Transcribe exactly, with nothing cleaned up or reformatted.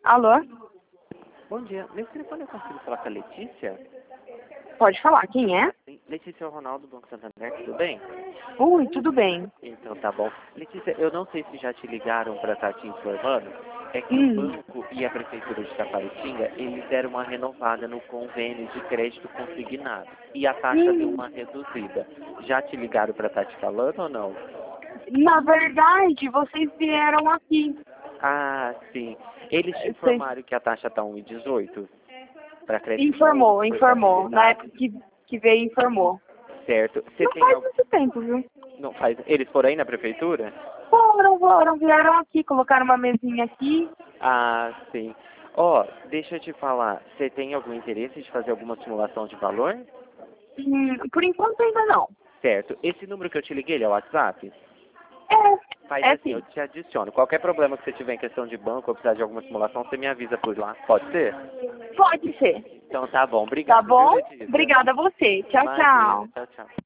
Alô? Bom dia. Nesse telefone eu consigo falar com a Letícia? Pode falar, quem é? Sim. Letícia é o Ronaldo do Banco Santander, tudo bem? Ui, tudo bem. Então tá bom. Letícia, eu não sei se já te ligaram para estar te informando. É que o Hum. banco e a Prefeitura de Taquaritinga, eles deram uma renovada no convênio de crédito consignado. E a taxa deu Hum. uma reduzida. Já te ligaram para estar te falando ou não? Na verdade, vocês vieram aqui. Ah, sim. Eles te Vocês... informaram que a taxa está um e dezoito? Para crédito Informou, novo, por informou. Na facilidade? época que, que veio, informou. Certo. Você Não tem faz algum... muito tempo, viu? Não faz... Eles foram aí na prefeitura? Foram, foram, vieram aqui, colocaram uma mesinha aqui. Ah, sim. Ó, deixa eu te falar. Você tem algum interesse de fazer alguma simulação de valor? Hum, por enquanto ainda não. Certo. Esse número que eu te liguei, ele é o WhatsApp? É, Faz é assim, eu sim. te adiciono. Qualquer problema que você tiver em questão de banco ou precisar de alguma simulação, você me avisa por lá. Pode ser? Pode ser. Então tá bom. Tá Obrigado, viu, bom? Letícia? Obrigada a você. Tchau, Imagina. tchau. Tchau, tchau.